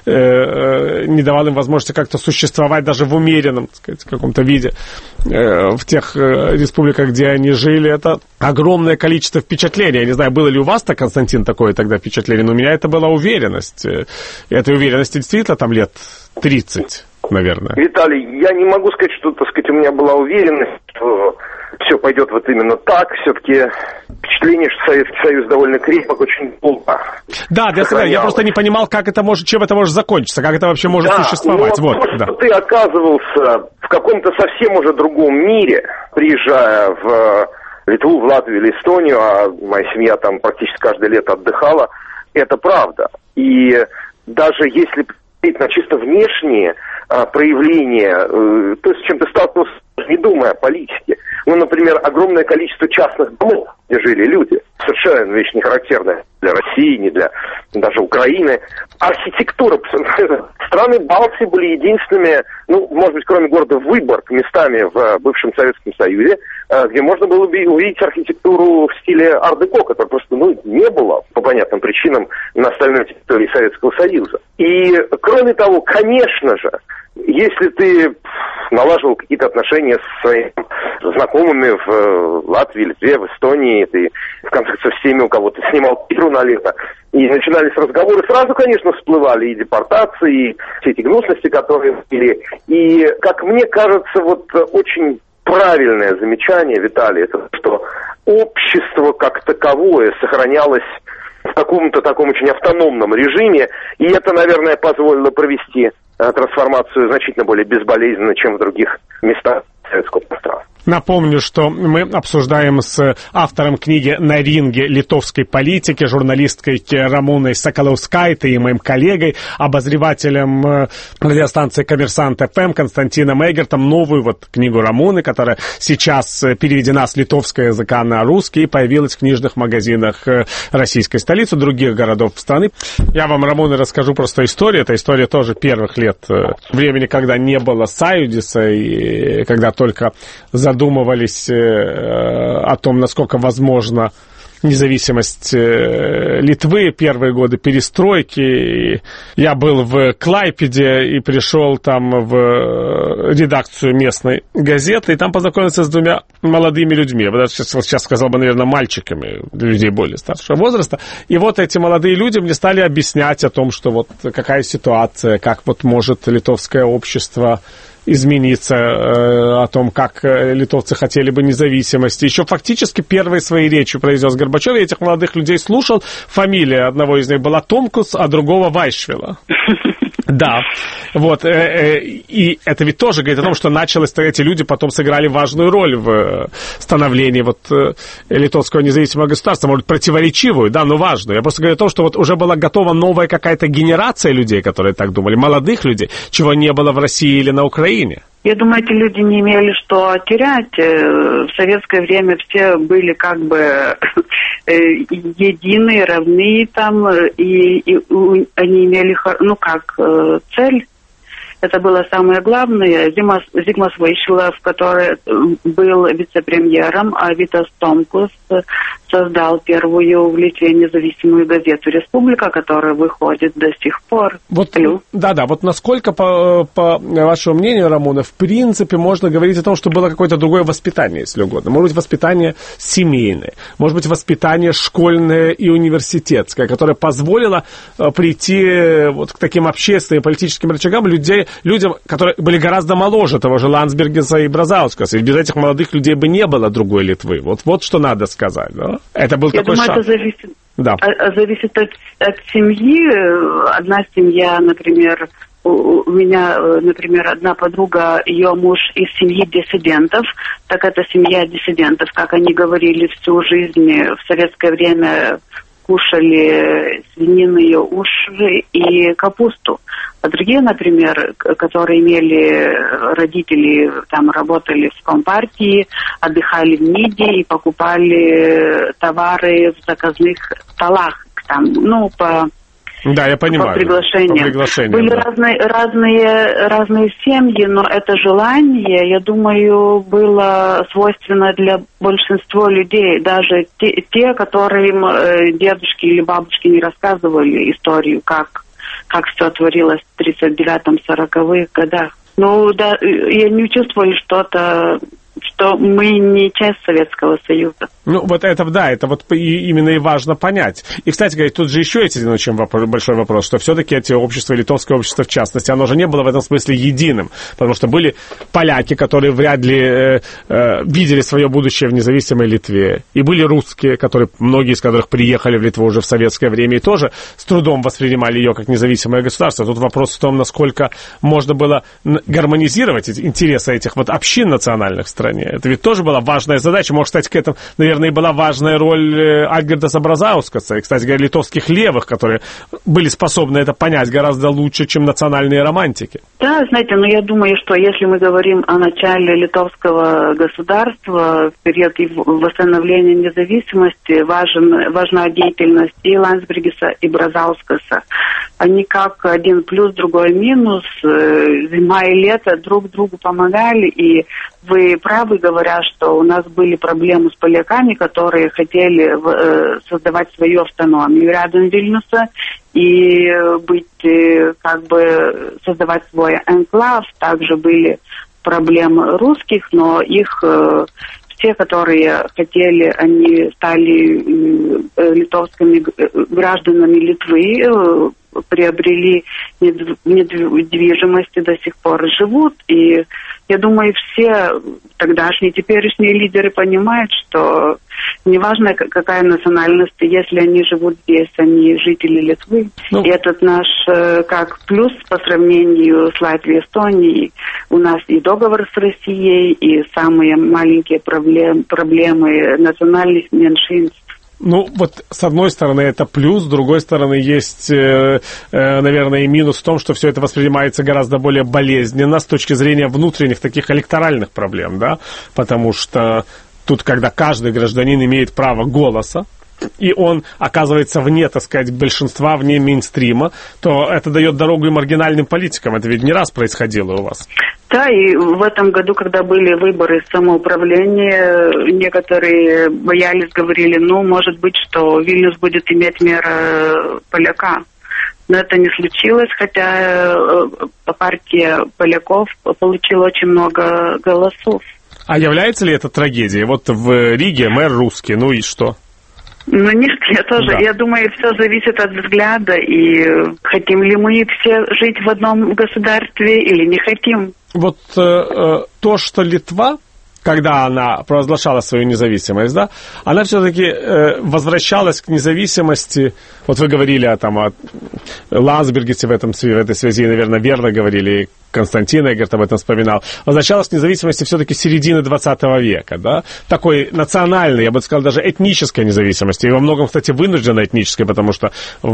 не давал им возможности как-то существовать даже в умеренном, так сказать, каком-то виде в тех республиках, где они жили. Это огромное количество впечатлений. Я не знаю, было ли у вас-то, Константин, такое тогда впечатление, но у меня это была уверенность. И этой уверенности действительно там лет 30, наверное. Виталий, я не могу сказать, что, так сказать, у меня была уверенность, что все пойдет вот именно так. Все-таки впечатление, что Советский Союз довольно крепок, очень долго. Да, я просто не понимал, как это может, чем это может закончиться, как это вообще может существовать. Вот, что ты оказывался в каком-то совсем уже другом мире, приезжая в Литву, в Латвию или Эстонию, а моя семья там практически каждое лето отдыхала, это правда. И даже если посмотреть на чисто внешние проявления, то, с чем ты сталкивался, не думая о политике. Ну, например, огромное количество частных домов, где жили люди. Совершенно вещь не характерная для России, не для даже Украины. Архитектура. Страны Балтии были единственными, ну, может быть, кроме города Выборг, местами в бывшем Советском Союзе, где можно было увидеть архитектуру в стиле ар-деко, которой просто, не было по понятным причинам на остальной территории Советского Союза. И, кроме того, конечно же, если ты налаживал какие-то отношения с своими знакомыми в Латвии, Литве, в Эстонии, ты, в конце концов, с теми, у кого ты снимал квартиру на лето, и начинались разговоры, сразу, конечно, всплывали и депортации, и все эти гнусности, которые были. И, как мне кажется, вот очень правильное замечание, Виталий, это что общество как таковое сохранялось в каком-то таком очень автономном режиме, и это, наверное, позволило провести трансформацию значительно более безболезненно, чем в других местах советского пространства. Напомню, что мы обсуждаем с автором книги «На ринге литовской политики», журналисткой Рамоной Соколовскайтой и моим коллегой, обозревателем радиостанции «Коммерсант ФМ» Константином Эгертом, новую вот книгу Рамоны, которая сейчас переведена с литовского языка на русский и появилась в книжных магазинах российской столицы, других городов страны. Я вам, Рамона, расскажу просто историю. Это история тоже первых лет времени, когда не было Союзиса и когда только задумывались о том, насколько возможна независимость Литвы, первые годы перестройки. Я был в Клайпеде и пришел там в редакцию местной газеты, и там познакомился с двумя молодыми людьми. Я бы даже сейчас сказал бы, наверное, мальчиками, для людей более старшего возраста. И вот эти молодые люди мне стали объяснять о том, что вот какая ситуация, как вот может литовское общество измениться, о том, как литовцы хотели бы независимости. Еще фактически первые свои речи произнес Горбачев. Я этих молодых людей слушал. Фамилия одного из них была Томкус, а другого Вайшвила. Да, вот, и это ведь тоже говорит о том, что началось, эти люди потом сыграли важную роль в становлении вот литовского независимого государства, может, противоречивую, да, но важную. Я просто говорю о том, что вот уже была готова новая какая-то генерация людей, которые так думали, молодых людей, чего не было в России или на Украине. Я думаю, эти люди не имели что терять. В советское время все были как бы единые, равны там, и они имели, цель. Это было самое главное. Зигмас Вайшвила, который был вице-премьером, а Витас Томкус создал первую в Литве независимую газету «Республика», которая выходит до сих пор. Вот, да, вот насколько, по вашему мнению, Рамона, в принципе, можно говорить о том, что было какое-то другое воспитание, если угодно. Может быть, воспитание семейное, может быть, воспитание школьное и университетское, которое позволило прийти вот к таким общественным и политическим рычагам людям, которые были гораздо моложе того же Ландсбергеса и Бразаускаса. Ведь без этих молодых людей бы не было другой Литвы. Вот что надо сказать, да? Это был такой шаг. Я думаю, это зависит от семьи. Одна семья, например, у меня, например, одна подруга, ее муж из семьи диссидентов, так это семья диссидентов, как они говорили всю жизнь в советское время, кушали свининые уши и капусту. А другие, например, которые имели родители, там работали в Компартии, отдыхали в МИДе и покупали товары в заказных столах, там, по Да, я понимаю. По приглашениям. Были разные семьи, но это желание, я думаю, было свойственно для большинства людей. Даже те, которым дедушки или бабушки не рассказывали историю, как все творилось в 39-40-х годах. Ну, да, я не чувствовали что мы не часть Советского Союза. Ну, вот это, да, это вот именно и важно понять. И, кстати говоря, тут же еще один очень большой вопрос, что все-таки эти общества, литовское общество в частности, оно же не было в этом смысле единым, потому что были поляки, которые вряд ли видели свое будущее в независимой Литве, и были русские, многие из которых приехали в Литву уже в советское время и тоже с трудом воспринимали ее как независимое государство. Тут вопрос в том, насколько можно было гармонизировать интересы этих вот общин национальных в стране. Это ведь тоже была важная задача. Может, кстати, к этому, наверное, и была важная роль Альгирдаса Бразаускаса и, кстати говоря, литовских левых, которые были способны это понять гораздо лучше, чем национальные романтики. Да, знаете, но я думаю, что если мы говорим о начале литовского государства, в период восстановления независимости, важна деятельность и Ландсбергиса, и Бразаускаса. Они как один плюс, другой минус, зима и лето друг другу помогали, и вы правы, говоря, что у нас были проблемы с поляками, которые хотели создавать свою автономию рядом Вильнюса и создавать свой энклав. Также были проблемы русских, но их все, которые хотели, они стали литовскими гражданами Литвы, приобрели недвижимость и до сих пор живут. И я думаю, все тогдашние, теперешние лидеры понимают, что неважно, какая национальность, если они живут здесь, они жители Литвы. И этот наш как плюс по сравнению с Латвией и Эстонией. У нас и договор с Россией, и самые маленькие проблемы национальных меньшинств. Ну, вот с одной стороны это плюс, с другой стороны есть, наверное, и минус в том, что все это воспринимается гораздо более болезненно с точки зрения внутренних таких электоральных проблем, да, потому что тут, когда каждый гражданин имеет право голоса, и он оказывается вне, так сказать, большинства, вне мейнстрима, то это дает дорогу и маргинальным политикам. Это ведь не раз происходило у вас. Да, и в этом году, когда были выборы самоуправления, некоторые боялись, говорили, может быть, что Вильнюс будет иметь мэр поляка. Но это не случилось, хотя партия поляков получила очень много голосов. А является ли это трагедией? Вот в Риге мэр русский, ну и что? Ну нет, я думаю, все зависит от взгляда, и хотим ли мы все жить в одном государстве или не хотим. Вот то, что Литва, когда она провозглашала свою независимость, да, она все-таки возвращалась к независимости. Вот вы говорили о Ландсбергисе в этой связи, наверное, верно говорили, Константин Эггерт об этом вспоминал. Возвращалась к независимости все-таки середины 20 века, да, такой национальной, я бы сказал, даже этнической независимости, и во многом, кстати, вынужденно этнической, потому что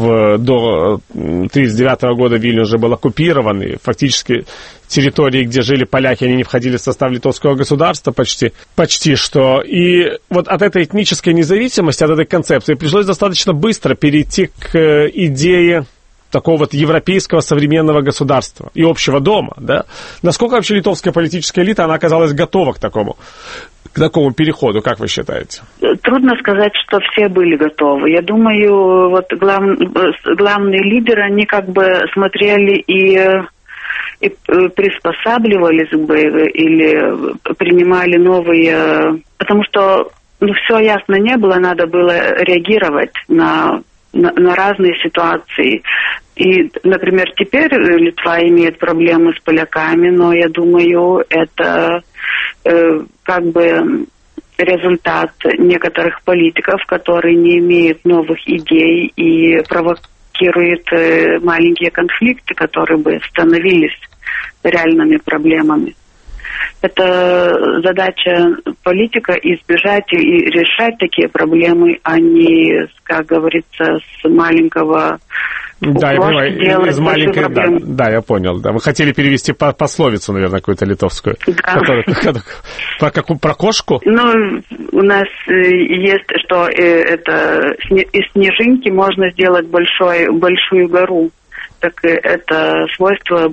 до 1939 года Вильнюс уже был оккупирован, и фактически территории, где жили поляки, они не входили в состав литовского государства почти что. И вот от этой этнической независимости, от этой концепции пришлось достаточно быстро перейти к идее такого вот европейского современного государства и общего дома, да? Насколько вообще литовская политическая элита, она оказалась готова к такому переходу, как вы считаете? Трудно сказать, что все были готовы. Я думаю, вот главные лидеры, они смотрели и приспосабливались бы или принимали новые... Потому что все ясно не было, надо было реагировать на разные ситуации. И, например, теперь Литва имеет проблемы с поляками, но я думаю, это результат некоторых политиков, которые не имеют новых идей и провокируют маленькие конфликты, которые бы становились реальными проблемами. Это задача политика избежать и решать такие проблемы, а не, как говорится, с маленького Да, я понимаю, из маленькой... Да, я понял. Да. Вы хотели перевести пословицу, наверное, какую-то литовскую. Да. Про кошку? Ну, у нас есть, что это из снежинки можно сделать большую гору. Так это свойство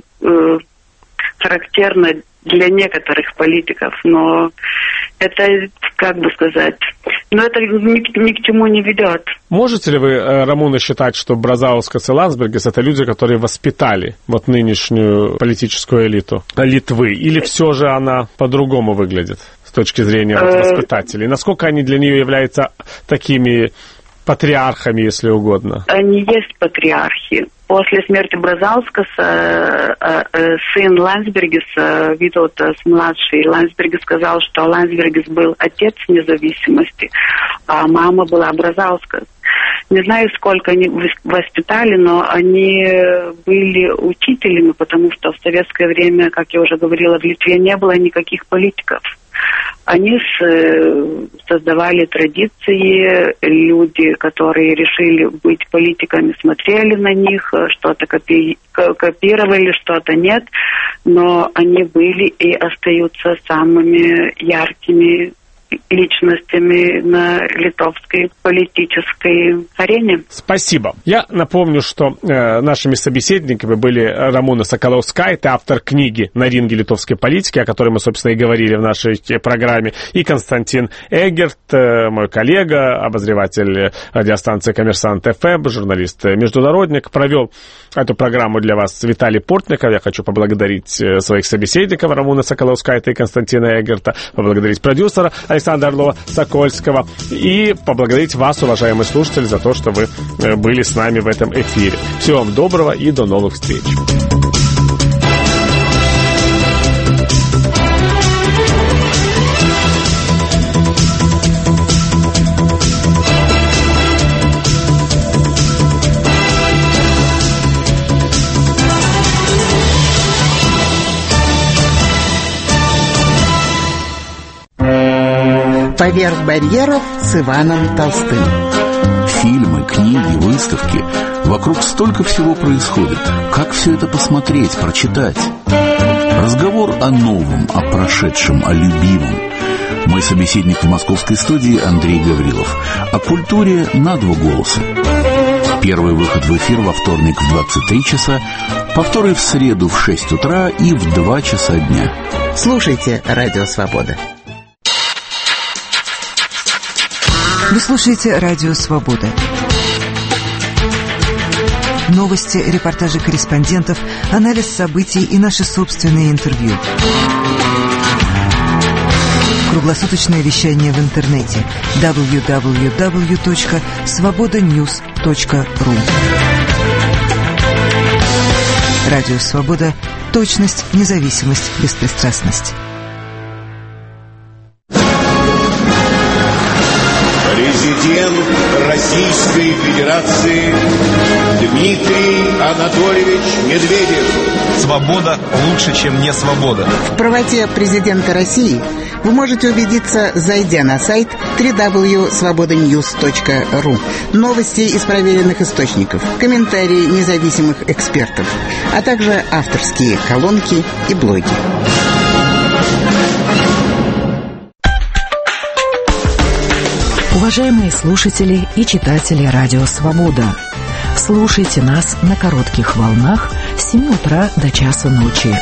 характерно для некоторых политиков, но это, как бы сказать, но это ни к чему не ведет. Можете ли вы, Рамуна, считать, что Бразаускас и Ландсбергис — это люди, которые воспитали вот нынешнюю политическую элиту Литвы, или все же она по-другому выглядит с точки зрения воспитателей? Насколько они для нее являются такими патриархами, если угодно? Они есть патриархи. После смерти Бразаускаса сын Ландсбергиса, Витаутас младший, Ландсбергис сказал, что Ландсбергис был отец независимости, а мама была Бразаускас. Не знаю, сколько они воспитали, но они были учителями, потому что в советское время, как я уже говорила, в Литве не было никаких политиков. Они создавали традиции, люди, которые решили быть политиками, смотрели на них, что-то копировали, что-то нет, но они были и остаются самыми яркими личностями на литовской политической арене. Спасибо. Я напомню, что нашими собеседниками были Рамуна Соколовскайте, автор книги «На ринге литовской политики», о которой мы, собственно, и говорили в нашей программе, и Константин Эгерт, мой коллега, обозреватель радиостанции «Коммерсант ФМ», журналист-международник. Провел эту программу для вас Виталий Портников. Я хочу поблагодарить своих собеседников Рамуна Соколовскайте и Константина Эгерта, поблагодарить продюсера Александра Орлова-Сокольского и поблагодарить вас, уважаемые слушатели, за то, что вы были с нами в этом эфире. Всего вам доброго и до новых встреч. «Поверх барьеров» с Иваном Толстым. Фильмы, книги, выставки. Вокруг столько всего происходит. Как все это посмотреть, прочитать? Разговор о новом, о прошедшем, о любимом. Мой собеседник в московской студии Андрей Гаврилов. О культуре на два голоса. Первый выход в эфир во вторник в 23 часа, повторы в среду в 6 утра и в 2 часа дня. Слушайте «Радио Свобода». Вы слушаете «Радио Свобода». Новости, репортажи корреспондентов, анализ событий и наши собственные интервью. Круглосуточное вещание в интернете www.svobodanews.ru. Радио Свобода. Точность, независимость, беспристрастность. Президент Российской Федерации Дмитрий Анатольевич Медведев. Свобода лучше, чем не свобода. В правоте президента России вы можете убедиться, зайдя на сайт www.svobodanews.ru. Новости из проверенных источников, комментарии независимых экспертов, а также авторские колонки и блоги. Уважаемые слушатели и читатели «Радио Свобода», слушайте нас на коротких волнах с 7 утра до часа ночи.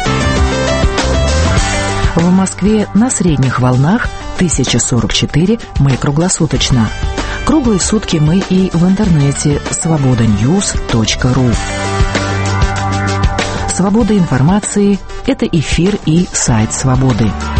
В Москве на средних волнах 1044 мы круглосуточно. Круглые сутки мы и в интернете svobodanews.ru. Свобода информации – это эфир и сайт «Свободы».